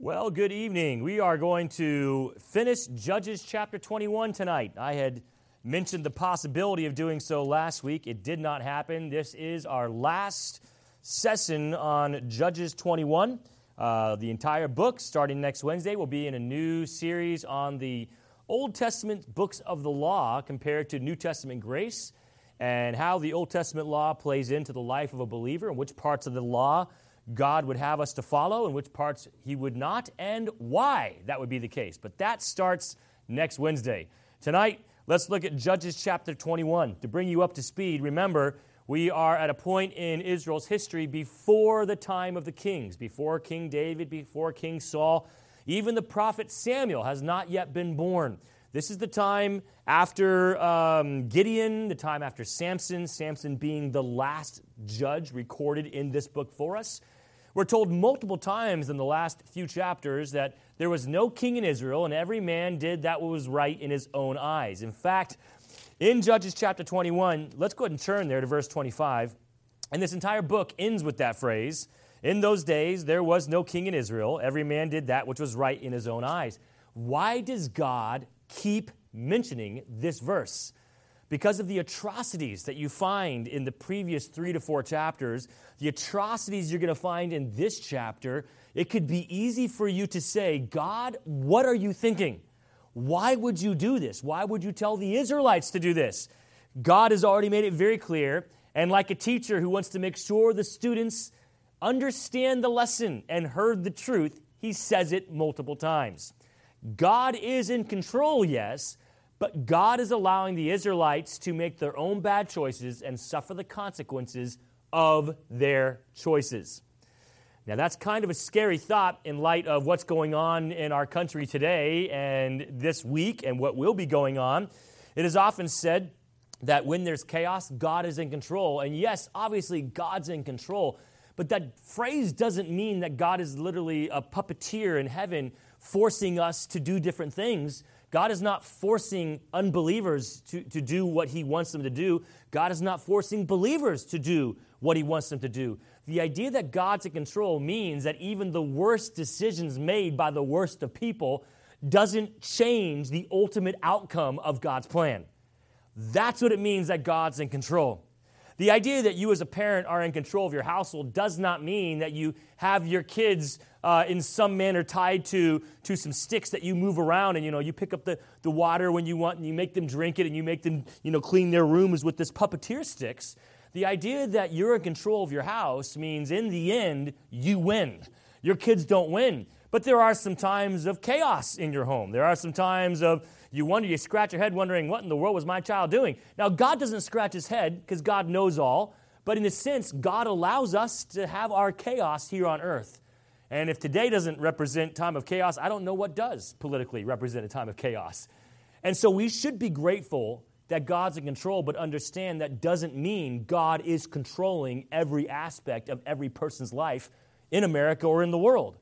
Well, good evening. We are going to finish Judges chapter 21 tonight. I had mentioned the possibility of doing so last week. It did not happen. This is our last session on Judges 21. The entire book, starting next Wednesday, will be in a new series on the Old Testament books of the law compared to New Testament grace, and how the Old Testament law plays into the life of a believer, and which parts of the law God would have us to follow and which parts He would not, and why that would be the case. But that starts next Wednesday. Tonight, let's look at Judges chapter 21. To bring you up to speed, remember, we are at a point in Israel's history before the time of the kings, before King David, before King Saul. Even the prophet Samuel has not yet been born. This is the time after Gideon, the time after Samson being the last judge recorded in this book for us. We're told multiple times in the last few chapters that there was no king in Israel, and every man did that what was right in his own eyes. In fact, in Judges chapter 21, let's go ahead and turn there to verse 25. And this entire book ends with that phrase, "In those days there was no king in Israel. Every man did that which was right in his own eyes." Why does God keep mentioning this verse? Because of the atrocities that you find in the previous 3 to 4 chapters, the atrocities you're going to find in this chapter, it could be easy for you to say, God, what are you thinking? Why would you do this? Why would you tell the Israelites to do this? God has already made it very clear, and like a teacher who wants to make sure the students understand the lesson and heard the truth, he says it multiple times. God is in control, yes, but God is allowing the Israelites to make their own bad choices and suffer the consequences of their choices. Now, that's kind of a scary thought in light of what's going on in our country today and this week and what will be going on. It is often said that when there's chaos, God is in control. And yes, obviously, God's in control. But that phrase doesn't mean that God is literally a puppeteer in heaven forcing us to do different things. God is not forcing unbelievers to do what He wants them to do. God is not forcing believers to do what He wants them to do. The idea that God's in control means that even the worst decisions made by the worst of people doesn't change the ultimate outcome of God's plan. That's what it means that God's in control. The idea that you as a parent are in control of your household does not mean that you have your kids in some manner tied to some sticks that you move around and, you pick up the water when you want and you make them drink it and you make them, clean their rooms with this puppeteer sticks. The idea that you're in control of your house means in the end, you win. Your kids don't win. But there are some times of chaos in your home. There are some times of you scratch your head wondering, what in the world was my child doing? Now, God doesn't scratch His head because God knows all. But in a sense, God allows us to have our chaos here on earth. And if today doesn't represent time of chaos, I don't know what does politically represent a time of chaos. And so we should be grateful that God's in control, but understand that doesn't mean God is controlling every aspect of every person's life in America or in the world.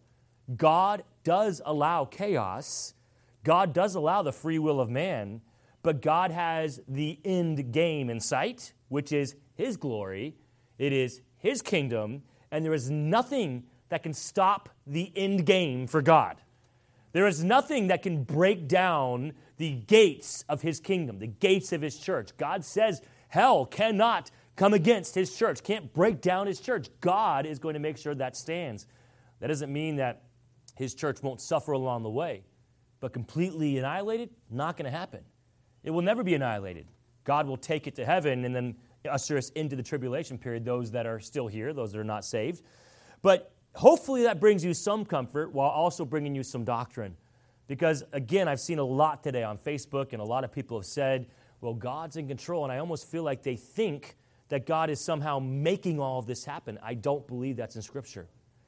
God does allow chaos. God does allow the free will of man, but God has the end game in sight, which is His glory. It is His kingdom, and there is nothing that can stop the end game for God. There is nothing that can break down the gates of His kingdom, the gates of His church. God says hell cannot come against His church, can't break down His church. God is going to make sure that stands. That doesn't mean that His church won't suffer along the way. But completely annihilated, not going to happen. It will never be annihilated. God will take it to heaven and then usher us into the tribulation period, those that are still here, those that are not saved. But hopefully that brings you some comfort while also bringing you some doctrine. Because, again, I've seen a lot today on Facebook, and a lot of people have said, well, God's in control, and I almost feel like they think that God is somehow making all of this happen. I don't believe that's in Scripture.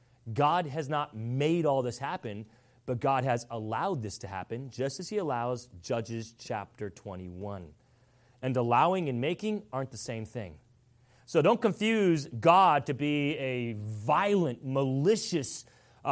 God has not made all this happen, but God has allowed this to happen, just as He allows Judges chapter 21. And allowing and making aren't the same thing. So don't confuse God to be a violent, malicious,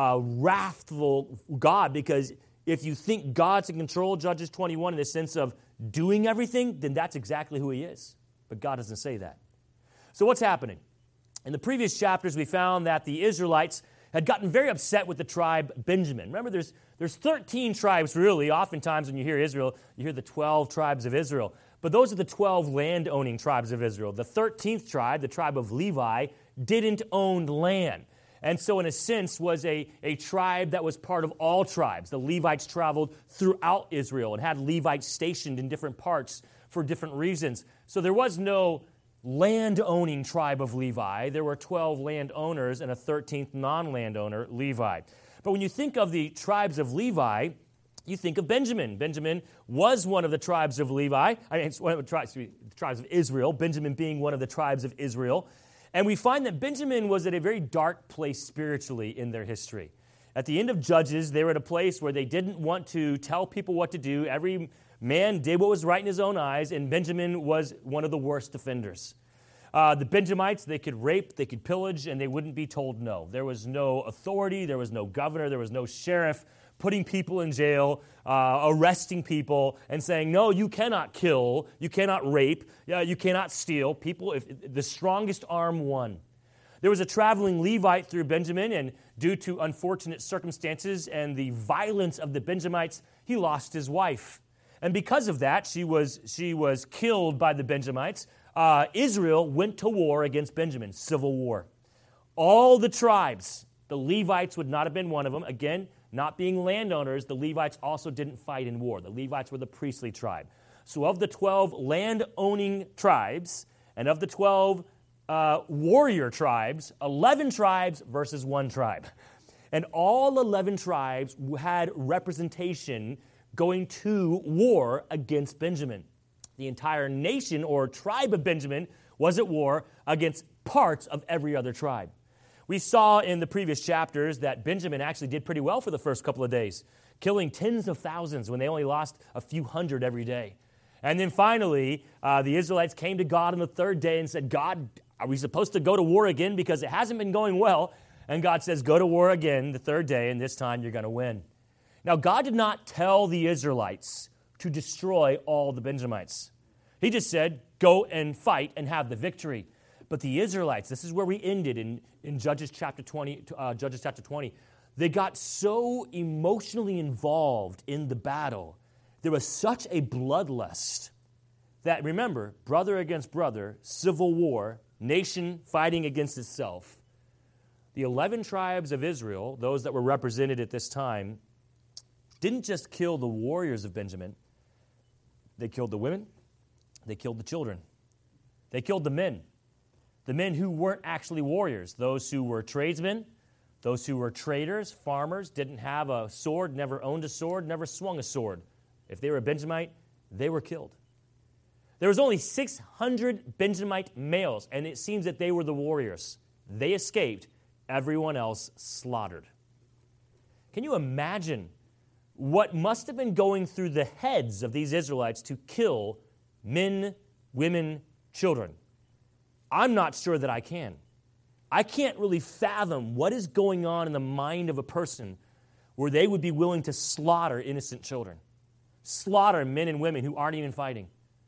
wrathful God, because if you think God's in control, Judges 21, in the sense of doing everything, then that's exactly who He is. But God doesn't say that. So what's happening? In the previous chapters, we found that the Israelites had gotten very upset with the tribe Benjamin. Remember, there's 13 tribes, really. Oftentimes when you hear Israel, you hear the 12 tribes of Israel. But those are the 12 land-owning tribes of Israel. The 13th tribe, the tribe of Levi, didn't own land. And so in a sense was a tribe that was part of all tribes. The Levites traveled throughout Israel and had Levites stationed in different parts for different reasons. So there was no land-owning tribe of Levi. There were 12 landowners and a 13th non-landowner, Levi. But when you think of the tribes of Levi, you think of Benjamin. Benjamin was one of the tribes of Levi. It's one of the tribes of Israel, Benjamin being one of the tribes of Israel. And we find that Benjamin was at a very dark place spiritually in their history. At the end of Judges, they were at a place where they didn't want to tell people what to do. Every man did what was right in his own eyes, and Benjamin was one of the worst offenders. The Benjamites, they could rape, they could pillage, and they wouldn't be told no. There was no authority, there was no governor, there was no sheriff putting people in jail, arresting people, and saying, no, you cannot kill, you cannot rape, you cannot steal. People, if the strongest arm won. There was a traveling Levite through Benjamin, and due to unfortunate circumstances and the violence of the Benjamites, he lost his wife. And because of that, she was killed by the Benjamites. Israel went to war against Benjamin, civil war. All the tribes, the Levites would not have been one of them. Again, not being landowners, the Levites also didn't fight in war. The Levites were the priestly tribe. So of the 12 land-owning tribes and of the 12 warrior tribes, 11 tribes versus one tribe. And all 11 tribes had representation going to war against Benjamin. The entire nation or tribe of Benjamin was at war against parts of every other tribe. We saw in the previous chapters that Benjamin actually did pretty well for the first couple of days, killing tens of thousands when they only lost a few hundred every day. And then finally, the Israelites came to God on the third day and said, God, are we supposed to go to war again? Because it hasn't been going well. And God says, go to war again the third day, and this time you're going to win. Now, God did not tell the Israelites to destroy all the Benjamites. He just said, go and fight and have the victory. But the Israelites, this is where we ended in Judges chapter 20, they got so emotionally involved in the battle. There was such a bloodlust that, remember, brother against brother, civil war, nation fighting against itself. The 11 tribes of Israel, those that were represented at this time, didn't just kill the warriors of Benjamin. They killed the women. They killed the children. They killed the men who weren't actually warriors, those who were tradesmen, those who were traders, farmers, didn't have a sword, never owned a sword, never swung a sword. If they were a Benjamite, they were killed. There was only 600 Benjamite males, and it seems that they were the warriors. They escaped, everyone else slaughtered. Can you imagine what must have been going through the heads of these Israelites to kill men, women, children? I'm not sure that I can. I can't really fathom what is going on in the mind of a person where they would be willing to slaughter innocent children, slaughter men and women who aren't even fighting.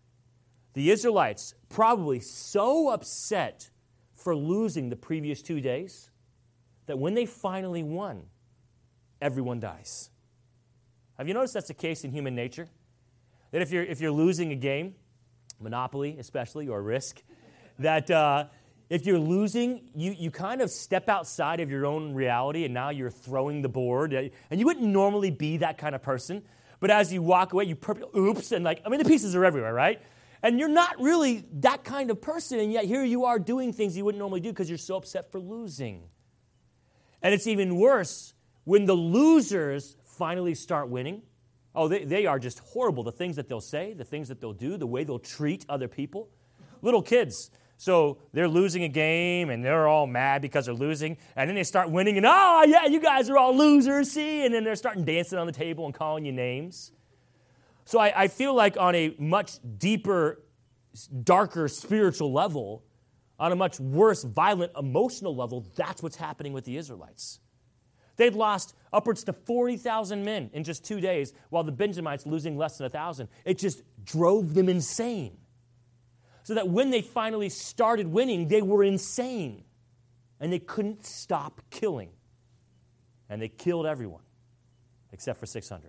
The Israelites probably so upset for losing the previous 2 days that when they finally won, everyone dies. Have you noticed that's the case in human nature? That if you're losing a game, Monopoly especially, or Risk, that if you're losing, you kind of step outside of your own reality, and now you're throwing the board. And you wouldn't normally be that kind of person. But as you walk away, oops, and the pieces are everywhere, right? And you're not really that kind of person, and yet here you are doing things you wouldn't normally do because you're so upset for losing. And it's even worse when the losers finally start winning. Oh, they are just horrible. The things that they'll say, the things that they'll do, the way they'll treat other people. Little kids. So they're losing a game, and they're all mad because they're losing. And then they start winning, and, oh, yeah, you guys are all losers, see? And then they're starting dancing on the table and calling you names. So I feel like on a much deeper, darker spiritual level, on a much worse, violent, emotional level, that's what's happening with the Israelites. They'd lost upwards to 40,000 men in just 2 days, while the Benjamites losing less than 1,000. It just drove them insane. So that when they finally started winning, they were insane. And they couldn't stop killing. and they killed everyone except for 600.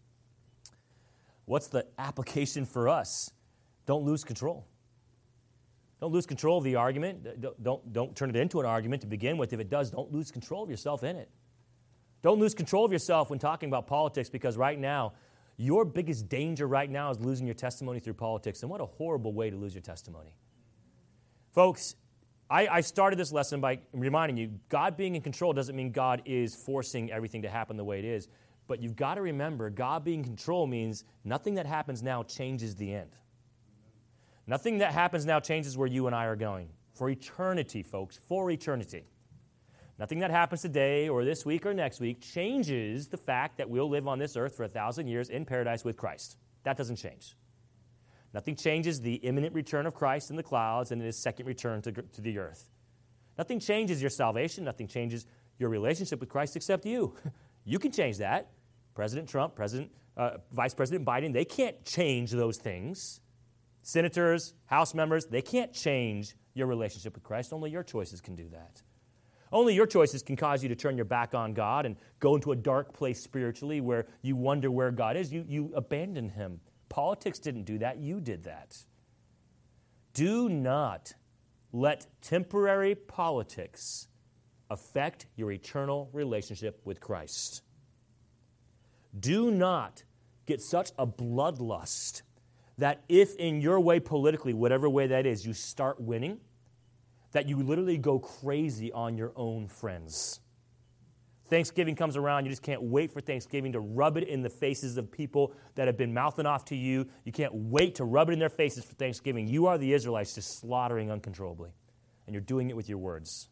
What's the application for us? Don't lose control. Don't lose control of the argument. Don't turn it into an argument to begin with. If it does, don't lose control of yourself in it. Don't lose control of yourself when talking about politics, because right now, your biggest danger right now is losing your testimony through politics. And what a horrible way to lose your testimony. Folks, I started this lesson by reminding you, God being in control doesn't mean God is forcing everything to happen the way it is. But you've got to remember, God being in control means nothing that happens now changes the end. Nothing that happens now changes where you and I are going. For eternity, folks, for eternity. Nothing that happens today or this week or next week changes the fact that we'll live on this earth for 1,000 years in paradise with Christ. That doesn't change. Nothing changes the imminent return of Christ in the clouds and his second return to the earth. Nothing changes your salvation. Nothing changes your relationship with Christ except you. You can change that. President Trump, Vice President Biden, they can't change those things. Senators, House members, they can't change your relationship with Christ. Only your choices can do that. Only your choices can cause you to turn your back on God and go into a dark place spiritually where you wonder where God is. You abandon him. Politics didn't do that. You did that. Do not let temporary politics affect your eternal relationship with Christ. Do not get such a bloodlust that if in your way politically, whatever way that is, you start winning, that you literally go crazy on your own friends. Thanksgiving comes around, you just can't wait for Thanksgiving to rub it in the faces of people that have been mouthing off to you. You can't wait to rub it in their faces for Thanksgiving. You are the Israelites just slaughtering uncontrollably, and you're doing it with your words.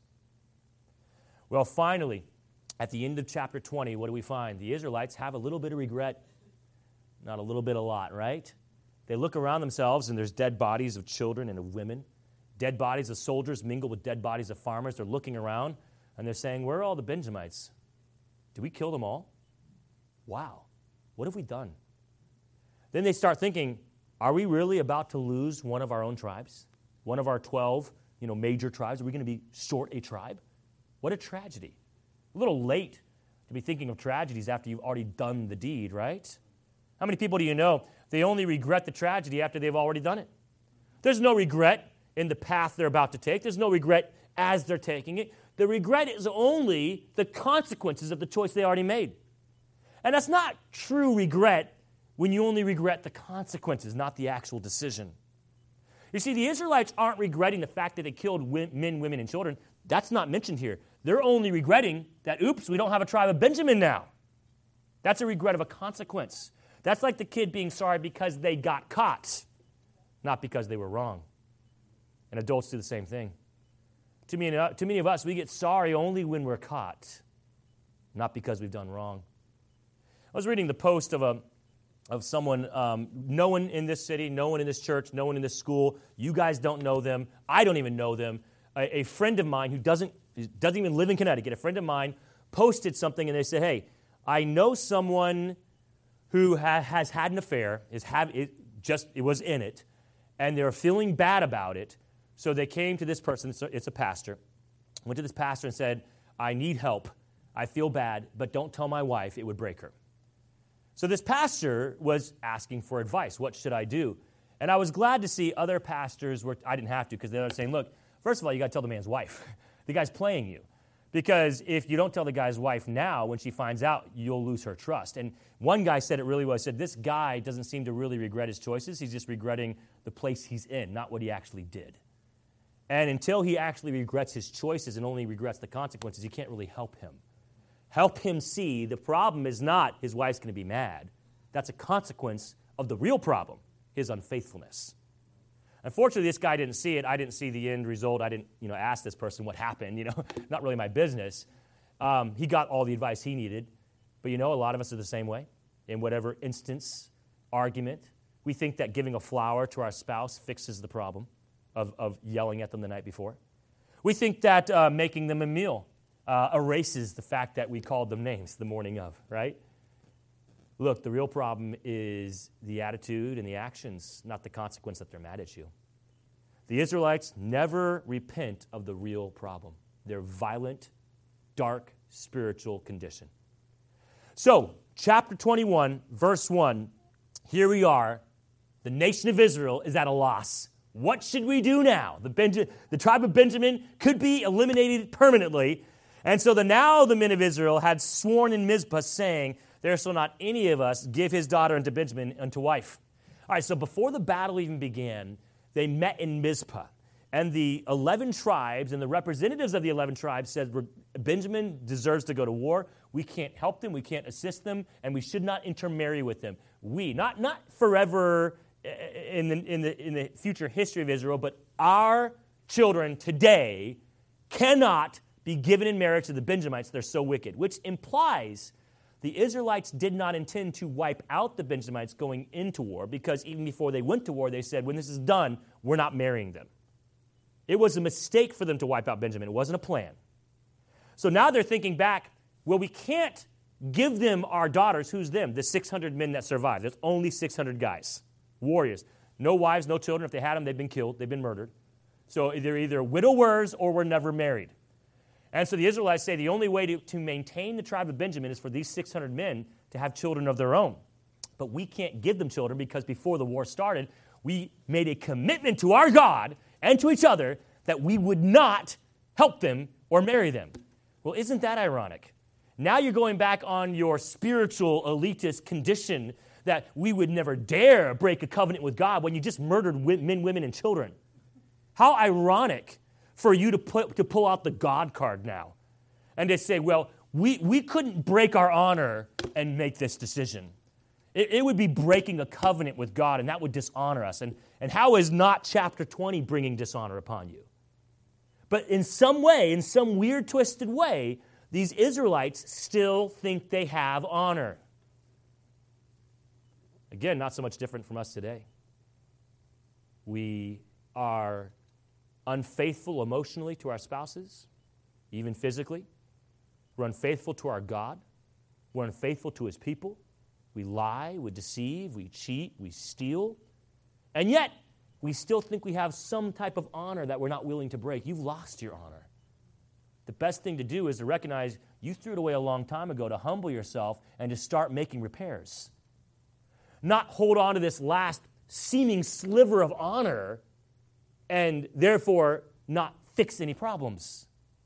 Well, finally, at the end of chapter 20, what do we find? The Israelites have a little bit of regret. Not a little bit, a lot, right? They look around themselves, and there's dead bodies of children and of women. Dead bodies of soldiers mingle with dead bodies of farmers. They're looking around, and they're saying, where are all the Benjamites? Did we kill them all? Wow, what have we done? Then they start thinking, are we really about to lose one of our own tribes? One of our 12, major tribes? Are we going to be short a tribe? What a tragedy. A little late to be thinking of tragedies after you've already done the deed, right? How many people do you know, they only regret the tragedy after they've already done it? There's no regret in the path they're about to take. There's no regret as they're taking it. The regret is only the consequences of the choice they already made. And that's not true regret when you only regret the consequences, not the actual decision. You see, the Israelites aren't regretting the fact that they killed men, women, and children. That's not mentioned here. They're only regretting that, oops, we don't have a tribe of Benjamin now. That's a regret of a consequence. That's like the kid being sorry because they got caught, not because they were wrong. And adults do the same thing. Too many of us, we get sorry only when we're caught, not because we've done wrong. I was reading the post of someone, no one in this city, no one in this church, no one in this school. You guys don't know them. I don't even know them. A friend of mine who doesn't even live in Connecticut, a friend of mine posted something, and they said, hey, I know someone who has had an affair, it was in it, and they're feeling bad about it. So they came to this person, it's a pastor, went to this pastor and said, I need help. I feel bad, but don't tell my wife, it would break her. So this pastor was asking for advice. What should I do? And I was glad to see other pastors I didn't have to, because they were saying, look, first of all, you got to tell the man's wife. The guy's playing you. Because if you don't tell the guy's wife now, when she finds out, you'll lose her trust. And one guy said it really well. He said, this guy doesn't seem to really regret his choices. He's just regretting the place he's in, not what he actually did. And until he actually regrets his choices and only regrets the consequences, you can't really help him. Help him see the problem is not his wife's going to be mad. That's a consequence of the real problem, his unfaithfulness. Unfortunately, this guy didn't see it. I didn't see the end result. I didn't, ask this person what happened. Not really my business. He got all the advice he needed. But a lot of us are the same way. In whatever instance, argument, we think that giving a flower to our spouse fixes the problem of yelling at them the night before. We think that making them a meal erases the fact that we called them names the morning of, right? Look, the real problem is the attitude and the actions, not the consequence that they're mad at you. The Israelites never repent of the real problem. They're violent, dark spiritual condition. So, chapter 21, verse 1, here we are. The nation of Israel is at a loss. What should we do now? The tribe of Benjamin could be eliminated permanently. And so now the men of Israel had sworn in Mizpah, saying, there shall not any of us give his daughter unto Benjamin unto wife. All right, so before the battle even began, they met in Mizpah. And the 11 tribes and the representatives of the 11 tribes said, Benjamin deserves to go to war. We can't help them. We can't assist them. And we should not intermarry with them. We, not forever in the future history of Israel, but our children today cannot be given in marriage to the Benjamites. They're so wicked, which implies the Israelites did not intend to wipe out the Benjamites going into war, because even before they went to war, they said, when this is done, we're not marrying them. It was a mistake for them to wipe out Benjamin. It wasn't a plan. So now they're thinking back, well, we can't give them our daughters. Who's them? The 600 men that survived. There's only 600 guys, warriors. No wives, no children. If they had them, they'd been killed. They'd been murdered. So they're either widowers or were never married. And so the Israelites say the only way to maintain the tribe of Benjamin is for these 600 men to have children of their own. But we can't give them children because before the war started, we made a commitment to our God and to each other that we would not help them or marry them. Well, isn't that ironic? Now you're going back on your spiritual elitist condition that we would never dare break a covenant with God when you just murdered men, women, and children. How ironic for you to pull out the God card now and to say, well, we couldn't break our honor and make this decision. It would be breaking a covenant with God, and that would dishonor us. And how is not chapter 20 bringing dishonor upon you? But in some way, in some weird, twisted way, these Israelites still think they have honor. Again, not so much different from us today. We are unfaithful emotionally to our spouses, even physically. We're unfaithful to our God. We're unfaithful to his people. We lie, we deceive, we cheat, we steal. And yet, we still think we have some type of honor that we're not willing to break. You've lost your honor. The best thing to do is to recognize you threw it away a long time ago, to humble yourself and to start making repairs. Not hold on to this last seeming sliver of honor and therefore not fix any problems.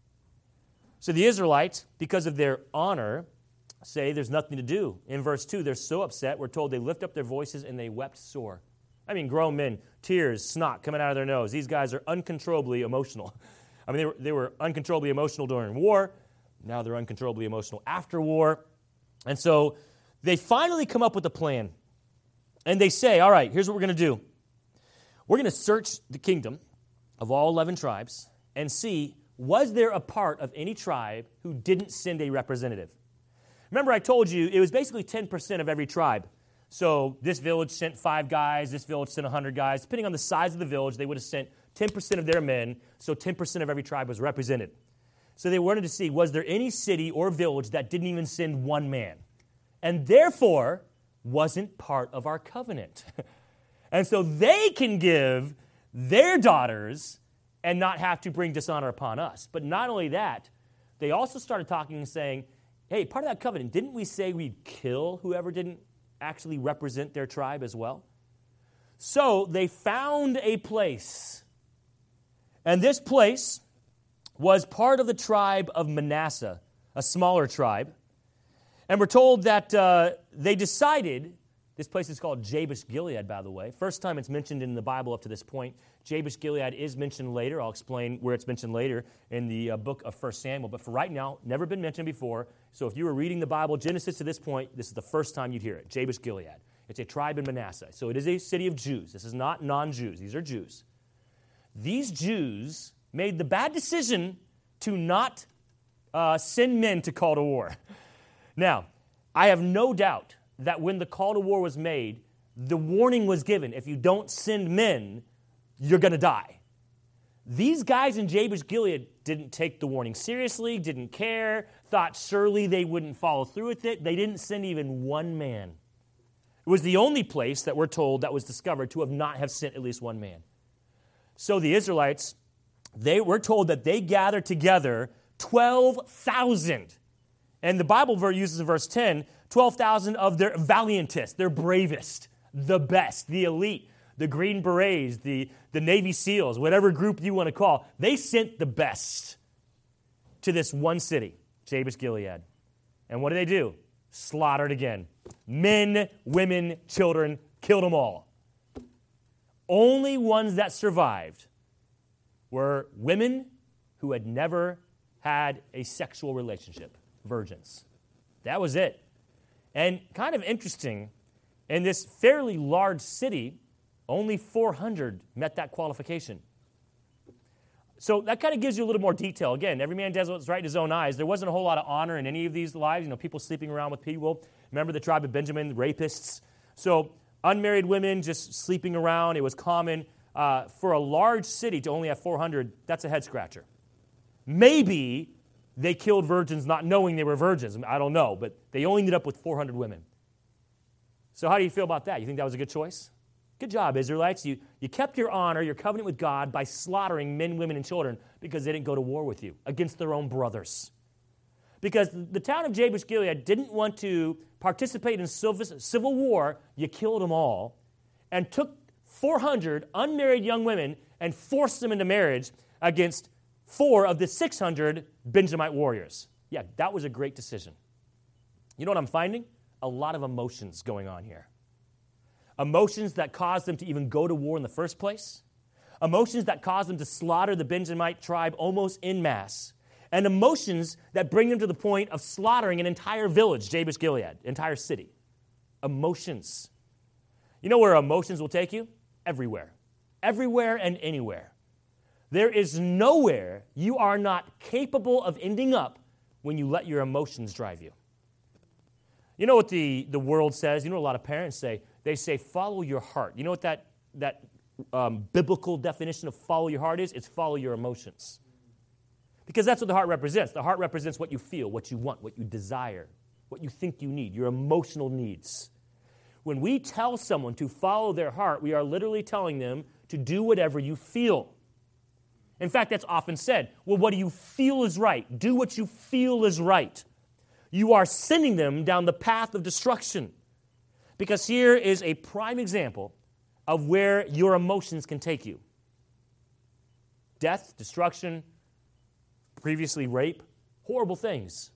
So the Israelites, because of their honor, say there's nothing to do. In verse 2, they're so upset, we're told they lift up their voices and they wept sore. I mean, grown men, tears, snot coming out of their nose. These guys are uncontrollably emotional. I mean, they were uncontrollably emotional during war. Now they're uncontrollably emotional after war. And so they finally come up with a plan. And they say, all right, here's what we're going to do. We're going to search the kingdom of all 11 tribes and see, was there a part of any tribe who didn't send a representative? Remember, I told you it was basically 10% of every tribe. So this village sent 5 guys, this village sent 100 guys. Depending on the size of the village, they would have sent 10% of their men, so 10% of every tribe was represented. So they wanted to see, was there any city or village that didn't even send one man? And therefore, wasn't part of our covenant. And so they can give their daughters and not have to bring dishonor upon us. But not only that, they also started talking and saying, hey, part of that covenant, didn't we say we'd kill whoever didn't actually represent their tribe as well? So they found a place. And this place was part of the tribe of Manasseh, a smaller tribe. And we're told that they decided, this place is called Jabesh-Gilead, by the way. First time it's mentioned in the Bible up to this point. Jabesh-Gilead is mentioned later. I'll explain where it's mentioned later in the book of 1 Samuel. But for right now, never been mentioned before. So if you were reading the Bible, Genesis to this point, this is the first time you'd hear it, Jabesh-Gilead. It's a tribe in Manasseh. So it is a city of Jews. This is not non-Jews. These are Jews. These Jews made the bad decision to not send men to call to war. Now, I have no doubt that when the call to war was made, the warning was given, if you don't send men, you're going to die. These guys in Jabesh-Gilead didn't take the warning seriously, didn't care, thought surely they wouldn't follow through with it. They didn't send even one man. It was the only place that we're told that was discovered to not have sent at least one man. So the Israelites, they were told that they gathered together 12,000 And the Bible uses in verse 10, 12,000 of their valiantest, their bravest, the best, the elite, the Green Berets, the Navy SEALs, whatever group you want to call. They sent the best to this one city, Jabesh Gilead. And what do? Slaughtered again. Men, women, children, killed them all. Only ones that survived were women who had never had a sexual relationship, virgins. That was it. And kind of interesting, in this fairly large city, only 400 met that qualification. So that kind of gives you a little more detail. Again, every man does what's right in his own eyes. There wasn't a whole lot of honor in any of these lives. People sleeping around with people. Remember the tribe of Benjamin, rapists. So unmarried women just sleeping around. It was common. For a large city to only have 400, that's a head scratcher. Maybe they killed virgins not knowing they were virgins. I don't know, but they only ended up with 400 women. So how do you feel about that? You think that was a good choice? Good job, Israelites. You kept your honor, your covenant with God by slaughtering men, women, and children because they didn't go to war with you against their own brothers. Because the town of Jabesh Gilead didn't want to participate in civil war, you killed them all and took 400 unmarried young women and forced them into marriage against 4 of the 600 Benjamite warriors. Yeah, that was a great decision. You know what I'm finding? A lot of emotions going on here. Emotions that caused them to even go to war in the first place. Emotions that caused them to slaughter the Benjamite tribe almost en masse. And emotions that bring them to the point of slaughtering an entire village, Jabesh Gilead, entire city. Emotions. You know where emotions will take you? Everywhere. Everywhere and anywhere. There is nowhere you are not capable of ending up when you let your emotions drive you. You know what the world says? You know what a lot of parents say? They say, follow your heart. You know what that biblical definition of follow your heart is? It's follow your emotions. Because that's what the heart represents. The heart represents what you feel, what you want, what you desire, what you think you need, your emotional needs. When we tell someone to follow their heart, we are literally telling them to do whatever you feel. In fact, that's often said. Well, what do you feel is right? Do what you feel is right. You are sending them down the path of destruction. Because here is a prime example of where your emotions can take you. Death, destruction, previously rape, horrible things.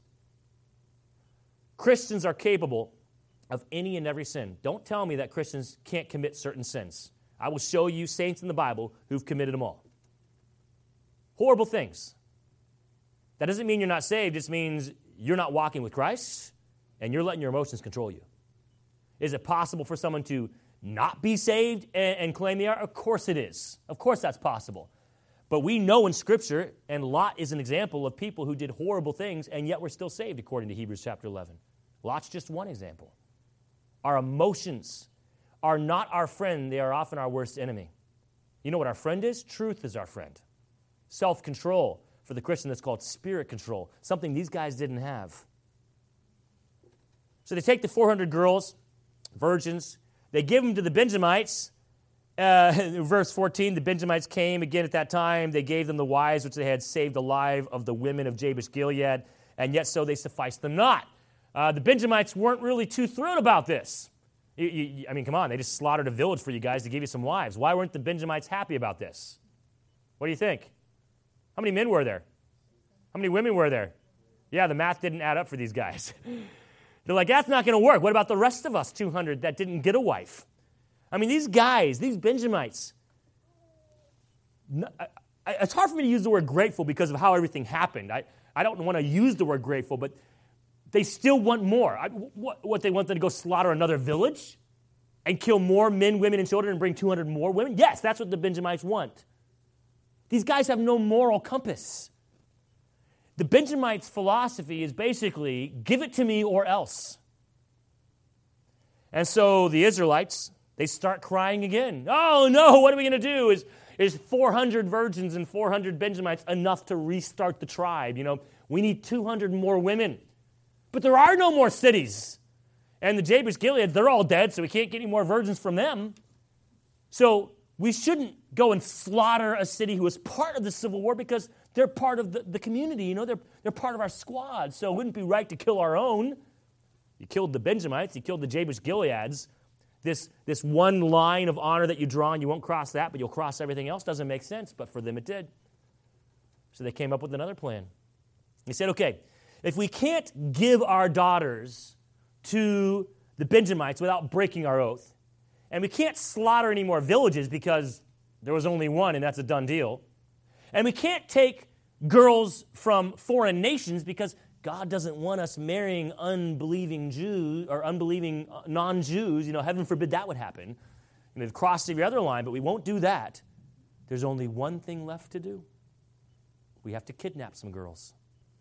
Christians are capable of any and every sin. Don't tell me that Christians can't commit certain sins. I will show you saints in the Bible who've committed them all. Horrible things. That doesn't mean you're not saved. It just means you're not walking with Christ and you're letting your emotions control you. Is it possible for someone to not be saved and claim they are? Of course it is. Of course that's possible. But we know in Scripture, and Lot is an example of people who did horrible things and yet were still saved, according to Hebrews chapter 11. Lot's just one example. Our emotions are not our friend. They are often our worst enemy. You know what our friend is? Truth is our friend. Self-control. For the Christian, that's called spirit control, something these guys didn't have. So they take the 400 girls, virgins, they give them to the Benjamites. Verse 14, the Benjamites came again at that time. They gave them the wives which they had saved alive of the women of Jabesh Gilead, and yet so they sufficed them not. The Benjamites weren't really too thrilled about this. I mean, come on, they just slaughtered a village for you guys to give you some wives. Why weren't the Benjamites happy about this? What do you think? How many men were there? How many women were there? Yeah, the math didn't add up for these guys. They're like, that's not going to work. What about the rest of us 200 that didn't get a wife? I mean, these guys, these Benjamites, it's hard for me to use the word grateful because of how everything happened. I don't want to use the word grateful, but they still want more. What they want them to go slaughter another village and kill more men, women, and children and bring 200 more women? Yes, that's what the Benjamites want. These guys have no moral compass. The Benjamites' philosophy is basically, give it to me or else. And so the Israelites, they start crying again. Oh no, what are we going to do? Is 400 virgins and 400 Benjamites enough to restart the tribe? We need 200 more women. But there are no more cities. And the Jabesh Gilead, they're all dead, so we can't get any more virgins from them. So we shouldn't go and slaughter a city who was part of the civil war because They're part of the community, you know. They're part of our squad, so it wouldn't be right to kill our own. You killed the Benjamites. You killed the Jabesh Gileads. This one line of honor that you draw, and you won't cross that, but you'll cross everything else, doesn't make sense, but for them it did. So they came up with another plan. They said, okay, if we can't give our daughters to the Benjamites without breaking our oath, and we can't slaughter any more villages because there was only one and that's a done deal, and we can't take girls from foreign nations because God doesn't want us marrying unbelieving Jews or unbelieving non-Jews. You know, heaven forbid that would happen. And they've crossed every other line, but we won't do that. There's only one thing left to do. We have to kidnap some girls.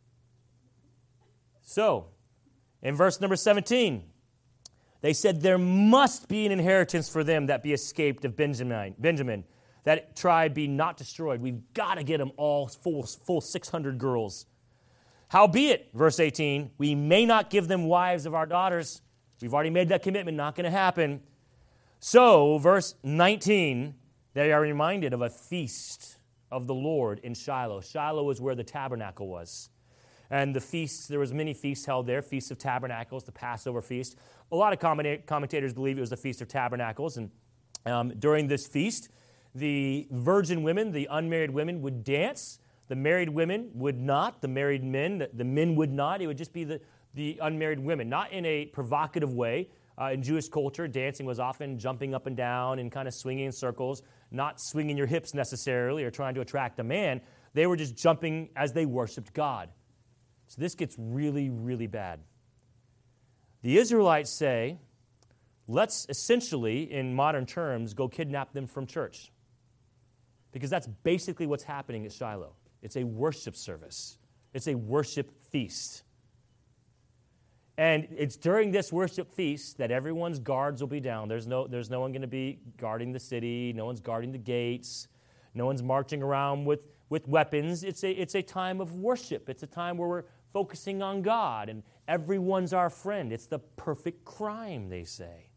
So, in verse number 17, they said there must be an inheritance for them that be escaped of Benjamin, that tribe be not destroyed. We've got to get them all full 600 girls. Howbeit, verse 18, we may not give them wives of our daughters. We've already made that commitment, not going to happen. So, verse 19, they are reminded of a feast of the Lord in Shiloh. Shiloh is where the tabernacle was. And the feasts, there was many feasts held there, Feast of Tabernacles, the Passover feast. A lot of commentators believe it was the Feast of Tabernacles. And during this feast, the virgin women, the unmarried women, would dance. The married women would not. The married men, the men would not. It would just be the unmarried women, not in a provocative way. In Jewish culture, dancing was often jumping up and down and kind of swinging in circles, not swinging your hips necessarily or trying to attract a man. They were just jumping as they worshiped God. So this gets really, really bad. The Israelites say, let's essentially, in modern terms, go kidnap them from church. Because that's basically what's happening at Shiloh. It's a worship service. It's a worship feast. And it's during this worship feast that everyone's guards will be down. There's no one going to be guarding the city. No one's guarding the gates. No one's marching around with weapons. It's a time of worship. It's a time where we're focusing on God, and everyone's our friend. It's the perfect crime, they say.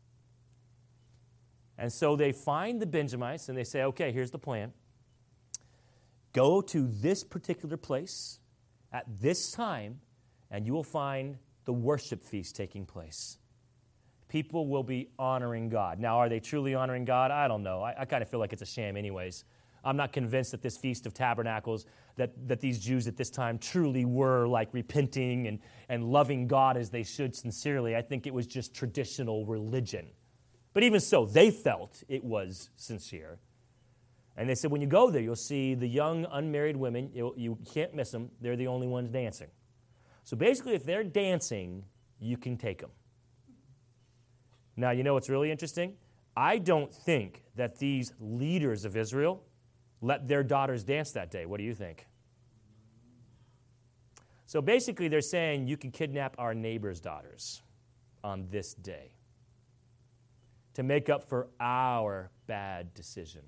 And so they find the Benjamites, and they say, okay, here's the plan. Go to this particular place at this time, and you will find the worship feast taking place. People will be honoring God. Now, are they truly honoring God? I don't know. I kind of feel like it's a sham anyways. I'm not convinced that this Feast of Tabernacles, that these Jews at this time truly were like repenting and loving God as they should sincerely. I think it was just traditional religion. But even so, they felt it was sincere. And they said, when you go there, you'll see the young unmarried women. You can't miss them. They're the only ones dancing. So basically, if they're dancing, you can take them. Now, you know what's really interesting? I don't think that these leaders of Israel let their daughters dance that day. What do you think? So basically, they're saying you can kidnap our neighbor's daughters on this day to make up for our bad decision.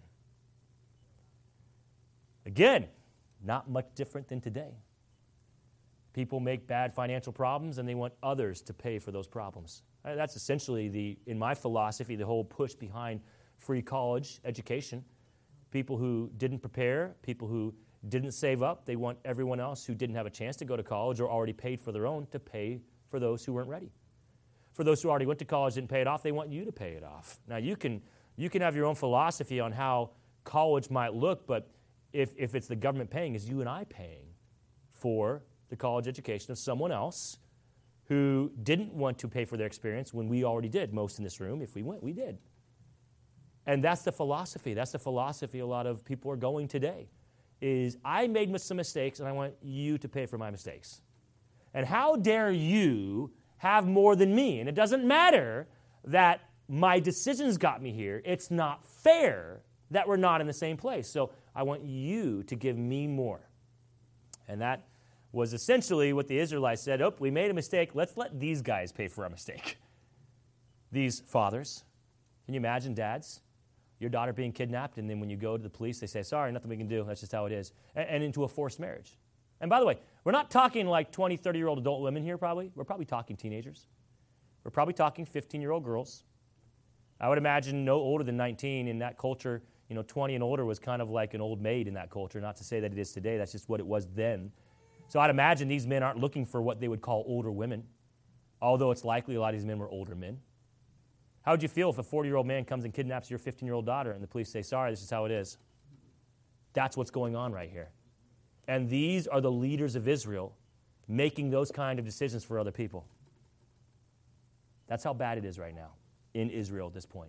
Again, not much different than today. People make bad financial problems, and they want others to pay for those problems. That's essentially, in my philosophy, the whole push behind free college education. People who didn't prepare, people who didn't save up, they want everyone else who didn't have a chance to go to college or already paid for their own to pay for those who weren't ready. For those who already went to college and didn't pay it off, they want you to pay it off. Now, you can have your own philosophy on how college might look, but if it's the government paying, is you and I paying for the college education of someone else who didn't want to pay for their experience when we already did. Most in this room, if we went, we did. And that's the philosophy. That's the philosophy a lot of people are going today, is I made some mistakes, and I want you to pay for my mistakes. And how dare you have more than me? And it doesn't matter that my decisions got me here. It's not fair that we're not in the same place. So I want you to give me more. And that was essentially what the Israelites said. Oh, we made a mistake. Let's let these guys pay for our mistake. These fathers. Can you imagine, dads? Your daughter being kidnapped, and then when you go to the police, they say, sorry, nothing we can do. That's just how it is. And into a forced marriage. And by the way, we're not talking like 20, 30-year-old adult women here probably. We're probably talking teenagers. We're probably talking 15-year-old girls. I would imagine no older than 19 in that culture. 20 and older was kind of like an old maid in that culture. Not to say that it is today. That's just what it was then. So I'd imagine these men aren't looking for what they would call older women, although it's likely a lot of these men were older men. How would you feel if a 40-year-old man comes and kidnaps your 15-year-old daughter and the police say, sorry, this is how it is? That's what's going on right here. And these are the leaders of Israel making those kind of decisions for other people. That's how bad it is right now in Israel at this point.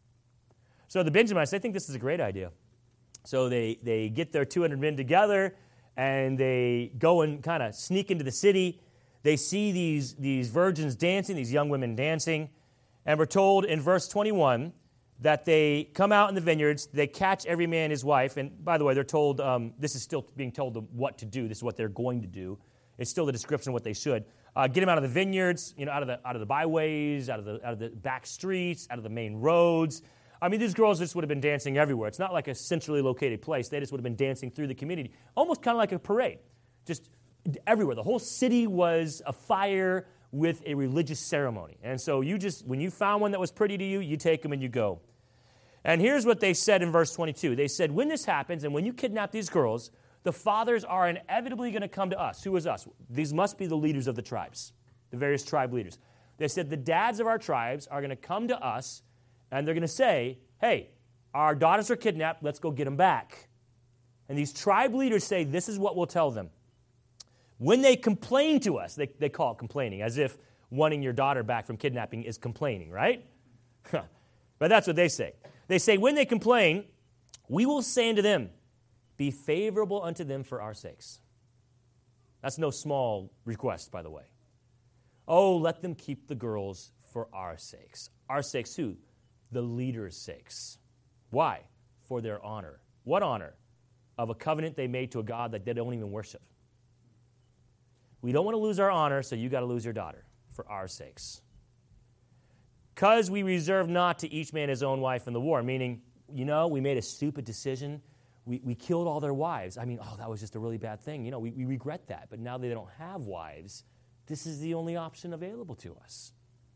So the Benjamites, they think this is a great idea. So they get their 200 men together, and they go and kind of sneak into the city. They see these virgins dancing, these young women dancing, and we're told in verse 21 that they come out in the vineyards, they catch every man his wife, and by the way, they're told, this is still being told them what to do, this is what they're going to do. It's still the description of what they should. Get them out of the vineyards, out of the byways, out of the back streets, out of the main roads. I mean, these girls just would have been dancing everywhere. It's not like a centrally located place. They just would have been dancing through the community, almost kind of like a parade, just everywhere. The whole city was afire with a religious ceremony. And so when you found one that was pretty to you, you take them and you go. And here's what they said in verse 22. They said, when this happens and when you kidnap these girls, the fathers are inevitably going to come to us. Who is us? These must be the leaders of the tribes, the various tribe leaders. They said the dads of our tribes are going to come to us, and they're going to say, hey, our daughters are kidnapped, let's go get them back. And these tribe leaders say, this is what we'll tell them. When they complain to us, they call it complaining, as if wanting your daughter back from kidnapping is complaining, right? But that's what they say. They say, when they complain, we will say unto them, be favorable unto them for our sakes. That's no small request, by the way. Oh, let them keep the girls for our sakes. Our sakes who? The leaders' sakes. Why? For their honor. What honor? Of a covenant they made to a God that they don't even worship. We don't want to lose our honor, so you got to lose your daughter for our sakes. Because we reserve not to each man his own wife in the war, meaning, we made a stupid decision. We killed all their wives. I mean, that was just a really bad thing. We regret that. But now they don't have wives, this is the only option available to us.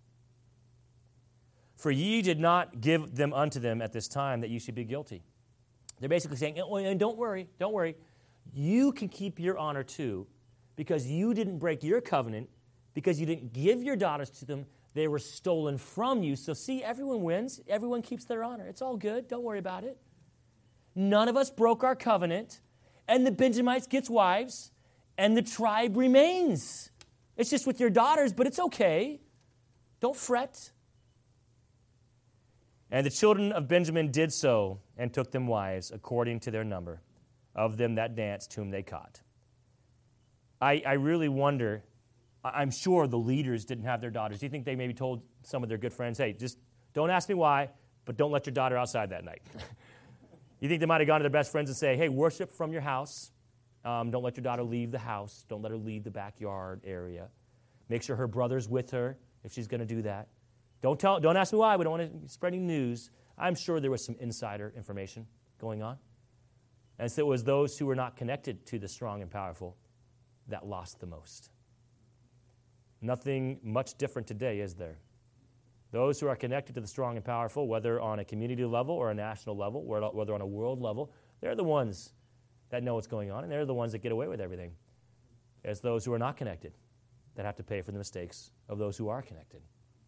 For ye did not give them unto them at this time that you should be guilty. They're basically saying, and don't worry. You can keep your honor too, because you didn't break your covenant, because you didn't give your daughters to them. They were stolen from you. So see, everyone wins. Everyone keeps their honor. It's all good. Don't worry about it. None of us broke our covenant, and the Benjamites gets wives, and the tribe remains. It's just with your daughters, but it's okay. Don't fret. And the children of Benjamin did so, and took them wives according to their number, of them that danced whom they caught. I really wonder, I'm sure the leaders didn't have their daughters. Do you think they maybe told some of their good friends, hey, just don't ask me why, but don't let your daughter outside that night? You think they might have gone to their best friends and say, hey, worship from your house. Don't let your daughter leave the house. Don't let her leave the backyard area. Make sure her brother's with her if she's going to do that. Don't ask me why. We don't want to spread any news. I'm sure there was some insider information going on. And so it was those who were not connected to the strong and powerful that lost the most. Nothing much different today, is there? Those who are connected to the strong and powerful, whether on a community level or a national level, whether on a world level, they're the ones that know what's going on, and they're the ones that get away with everything. It's those who are not connected that have to pay for the mistakes of those who are connected.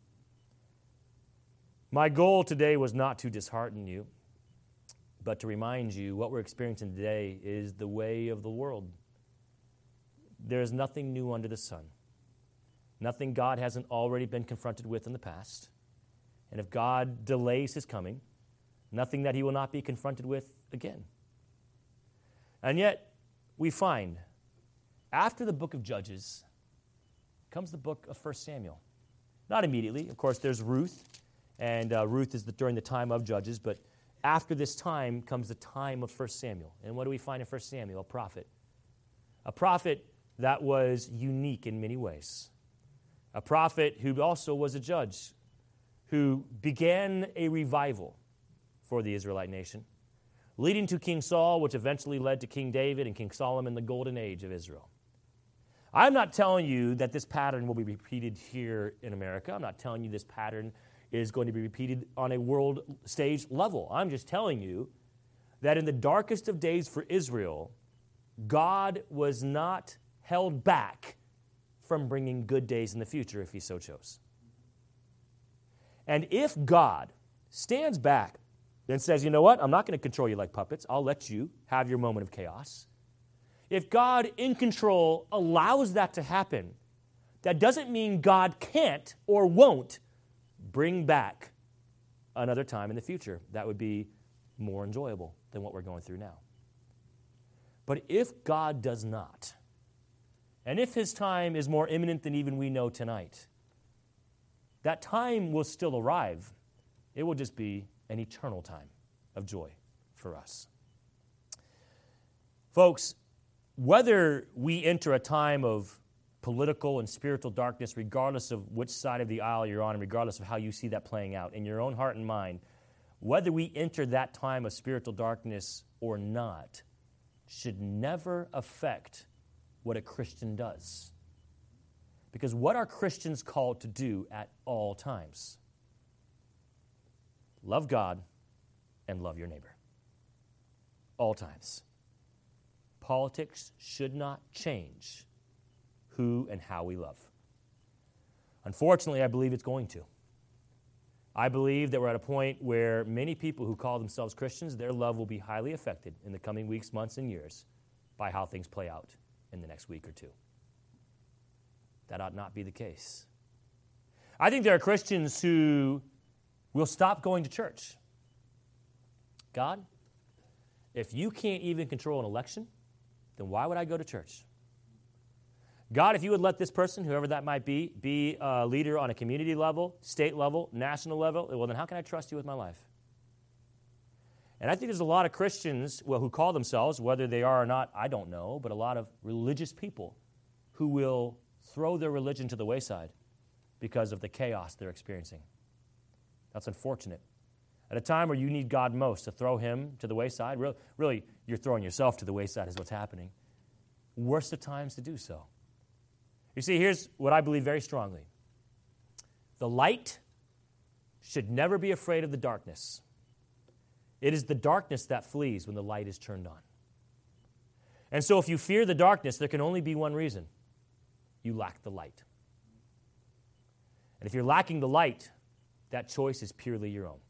My goal today was not to dishearten you, but to remind you what we're experiencing today is the way of the world. There is nothing new under the sun. Nothing God hasn't already been confronted with in the past. And if God delays his coming, nothing that he will not be confronted with again. And yet, we find, after the book of Judges, comes the book of 1 Samuel. Not immediately. Of course, there's Ruth, and Ruth is during the time of Judges, but after this time comes the time of 1 Samuel. And what do we find in 1 Samuel? A prophet. A prophet that was unique in many ways. A prophet who also was a judge, who began a revival for the Israelite nation, leading to King Saul, which eventually led to King David and King Solomon, the golden age of Israel. I'm not telling you that this pattern will be repeated here in America. I'm not telling you this pattern is going to be repeated on a world stage level. I'm just telling you that in the darkest of days for Israel, God was not held back from bringing good days in the future if he so chose. And if God stands back and says, you know what, I'm not going to control you like puppets, I'll let you have your moment of chaos. If God in control allows that to happen, that doesn't mean God can't or won't bring back another time in the future that would be more enjoyable than what we're going through now. But if God does not, and if his time is more imminent than even we know tonight, that time will still arrive. It will just be an eternal time of joy for us. Folks, whether we enter a time of political and spiritual darkness, regardless of which side of the aisle you're on, and regardless of how you see that playing out in your own heart and mind, whether we enter that time of spiritual darkness or not, should never affect what a Christian does. Because what are Christians called to do at all times? Love God and love your neighbor. All times. Politics should not change who and how we love. Unfortunately, I believe it's going to. I believe that we're at a point where many people who call themselves Christians, their love will be highly affected in the coming weeks, months, and years by how things play out in the next week or two. That ought not be the case. I think there are Christians who will stop going to church. God, if you can't even control an election, then why would I go to church? God, if you would let this person, whoever that might be a leader on a community level, state level, national level, well, then how can I trust you with my life? And I think there's a lot of Christians, who call themselves, whether they are or not, I don't know, but a lot of religious people who will throw their religion to the wayside because of the chaos they're experiencing. That's unfortunate. At a time where you need God most to throw him to the wayside, really you're throwing yourself to the wayside is what's happening. Worst of times to do so. You see, here's what I believe very strongly. The light should never be afraid of the darkness. It is the darkness that flees when the light is turned on. And so if you fear the darkness, there can only be one reason. You lack the light. And if you're lacking the light, that choice is purely your own.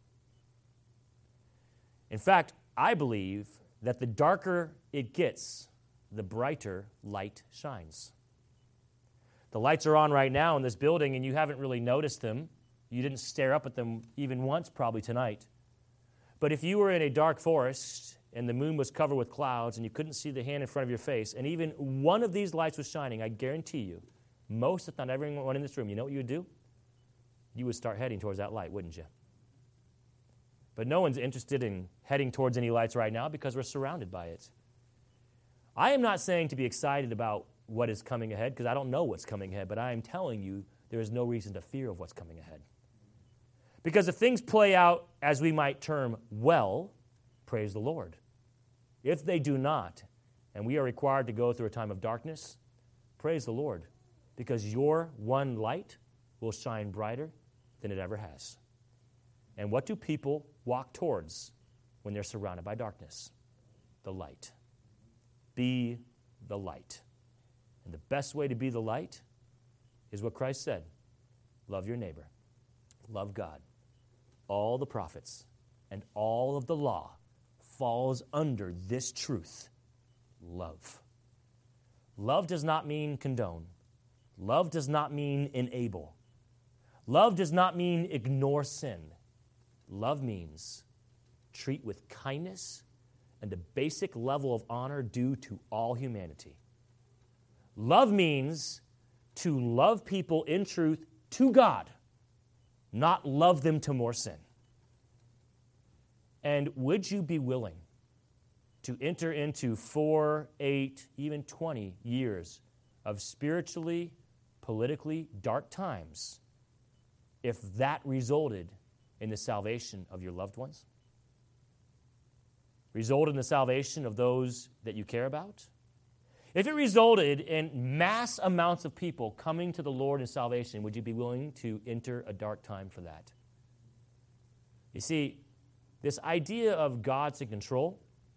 In fact, I believe that the darker it gets, the brighter light shines. The lights are on right now in this building, and you haven't really noticed them. You didn't stare up at them even once probably tonight. But if you were in a dark forest and the moon was covered with clouds and you couldn't see the hand in front of your face, and even one of these lights was shining, I guarantee you, most, if not everyone in this room, you know what you would do? You would start heading towards that light, wouldn't you? But no one's interested in heading towards any lights right now because we're surrounded by it. I am not saying to be excited about what is coming ahead, because I don't know what's coming ahead, but I am telling you there is no reason to fear of what's coming ahead. Because if things play out as we might term well, praise the Lord. If they do not, and we are required to go through a time of darkness, praise the Lord, because your one light will shine brighter than it ever has. And what do people walk towards when they're surrounded by darkness? The light. Be the light. And the best way to be the light is what Christ said. Love your neighbor. Love God. All the prophets and all of the law falls under this truth. Love. Love does not mean condone. Love does not mean enable. Love does not mean ignore sin. Love means treat with kindness and a basic level of honor due to all humanity. Love means to love people in truth to God, not love them to more sin. And would you be willing to enter into 4, 8, even 20 years of spiritually, politically dark times if that resulted in the salvation of your loved ones? Resulted in the salvation of those that you care about? If it resulted in mass amounts of people coming to the Lord in salvation, would you be willing to enter a dark time for that? You see, this idea of God's in control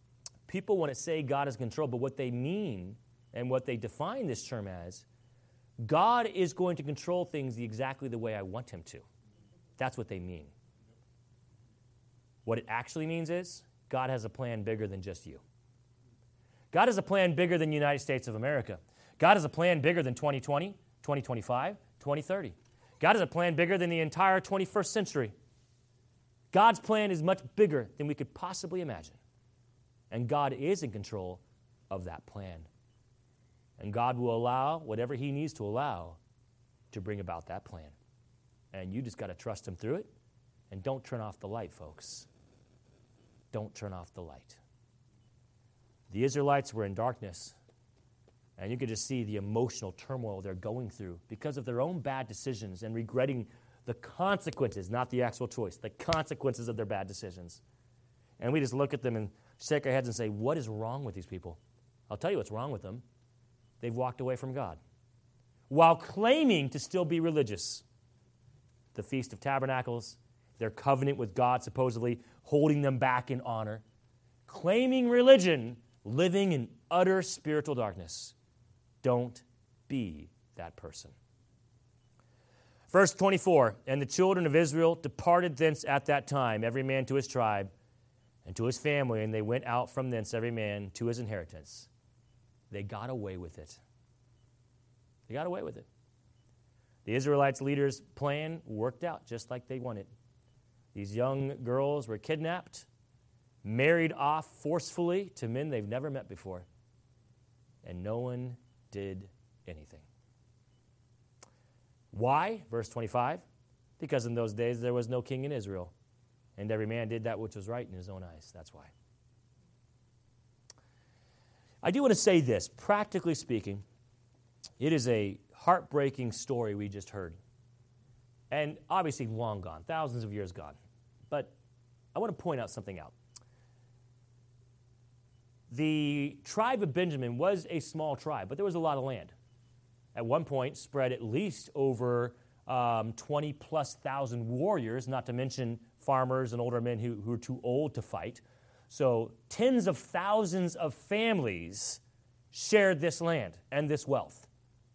people want to say God is in control, but what they mean and what they define this term as, God is going to control things exactly the way I want him to. That's what they mean. What it actually means is God has a plan bigger than just you. God has a plan bigger than the United States of America. God has a plan bigger than 2020, 2025, 2030. God has a plan bigger than the entire 21st century. God's plan is much bigger than we could possibly imagine. And God is in control of that plan. And God will allow whatever he needs to allow to bring about that plan. And you just got to trust him through it. And don't turn off the light, folks. Don't turn off the light. The Israelites were in darkness. And you could just see the emotional turmoil they're going through because of their own bad decisions and regretting the consequences, not the actual choice, the consequences of their bad decisions. And we just look at them and shake our heads and say, what is wrong with these people? I'll tell you what's wrong with them. They've walked away from God while claiming to still be religious. The Feast of Tabernacles, their covenant with God supposedly holding them back in honor, claiming religion, living in utter spiritual darkness. Don't be that person. Verse 24, and the children of Israel departed thence at that time, every man to his tribe and to his family, and they went out from thence, every man to his inheritance. They got away with it. They got away with it. The Israelites' leaders' plan worked out just like they wanted. These young girls were kidnapped, married off forcefully to men they've never met before, and no one did anything. Why? Verse 25, because in those days there was no king in Israel, and every man did that which was right in his own eyes. That's why. I do want to say this, practically speaking, it is a heartbreaking story we just heard. And obviously long gone, thousands of years gone. But I want to point out something out. The tribe of Benjamin was a small tribe, but there was a lot of land. At one point, spread at least over 20-plus thousand warriors, not to mention farmers and older men who were too old to fight. So tens of thousands of families shared this land and this wealth.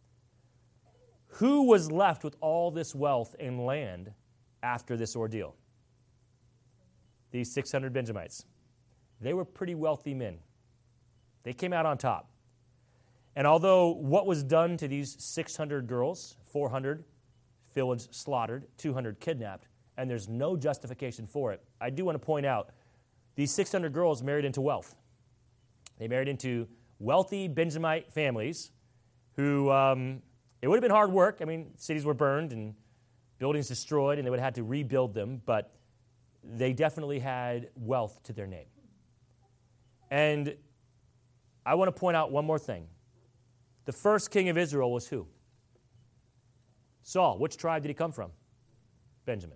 Who was left with all this wealth and land after this ordeal? These 600 Benjamites. They were pretty wealthy men. They came out on top. And although what was done to these 600 girls, 400 village slaughtered, 200 kidnapped, and there's no justification for it, I do want to point out these 600 girls married into wealth. They married into wealthy Benjamite families who, it would have been hard work. I mean, cities were burned and buildings destroyed, and they would have had to rebuild them, but they definitely had wealth to their name. And I want to point out one more thing. The first king of Israel was who? Saul. Which tribe did he come from? Benjamin.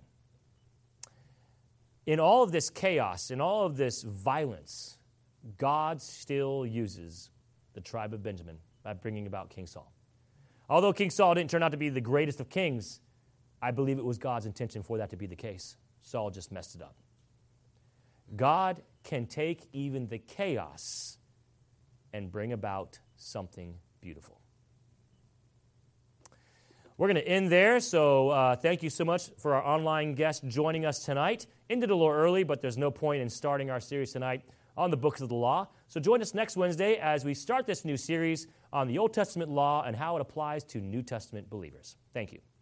In all of this chaos, in all of this violence, God still uses the tribe of Benjamin by bringing about King Saul. Although King Saul didn't turn out to be the greatest of kings, I believe it was God's intention for that to be the case. Saul just messed it up. God can take even the chaos and bring about something beautiful. We're going to end there, so thank you so much for our online guests joining us tonight. Ended a little early, but there's no point in starting our series tonight on the books of the law. So join us next Wednesday as we start this new series on the Old Testament law and how it applies to New Testament believers. Thank you.